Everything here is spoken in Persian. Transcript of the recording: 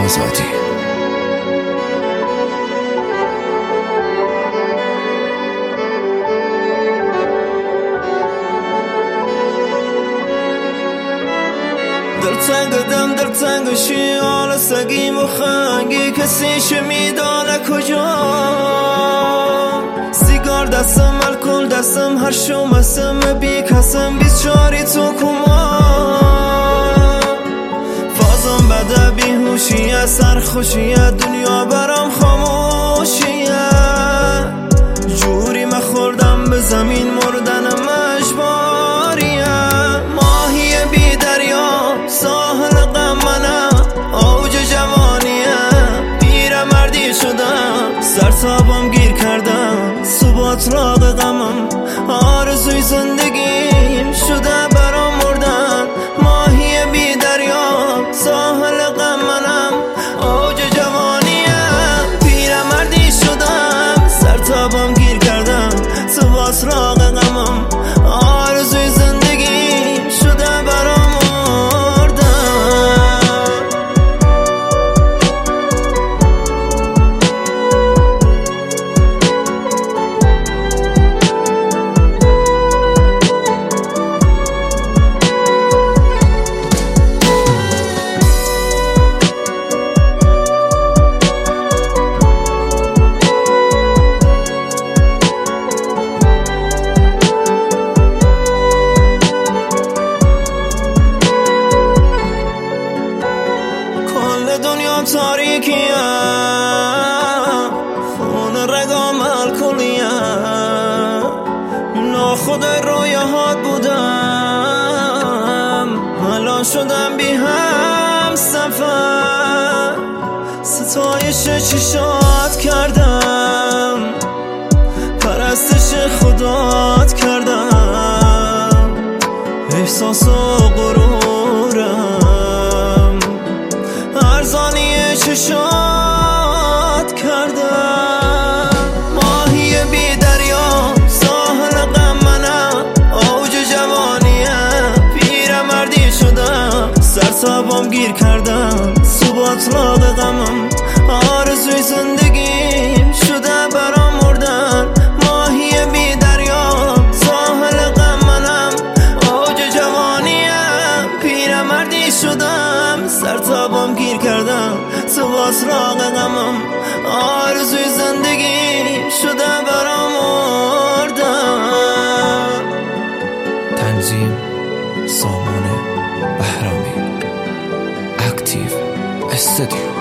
آزادی. دلتنگ شیال سگیم و خنگی کسی چه میدانه کجا. سیگار دستم، الکل دستم، هر شوم اسم بی کسم، 24 تو کما. فازم بده بیهوشیه، سرخوشیه، دنیا برام خاموشیه. جوری مخوردم به زمین، مردنم اجباریه. ماهی بی دریا ساحل غم منم، اوج جوانیه. پیرمردی شدم، سرتابم گیر کردم، ثبات راق غمم. آرزوی زندگیم شده برام مردن. ماهی بی دریا ساحل غم منم، اوج جوانیه. پیرمردی شدم، سرتابم گیر کردم، ثبات راق غمم. آرزوی زندگیم شده برام مردن. تاریکیم، خون رگام الکلیم. ناخود رویاهات بودم، الان شدم بی هم سفر. ستایش چشات کردم، پرستش خدات کردم. احساس و غرورم ارزانی چشات کردم. ماهی بی دریا ساحل غم منم، اوج جوانیه. پیرمردی شدم، سرتابم گیر کردم، ثبات راق غمم. آرزوی زندگیم شده برام مردن. ماهی بی دریا ساحل غم منم، اوج جوانیه. پیرمردی شدم، سرتابم گیر کردم، ثبات راق غمم. آرزوی زندگی شده برام مردن. تنظیم سامان بهرامی، اکتیو استودیو.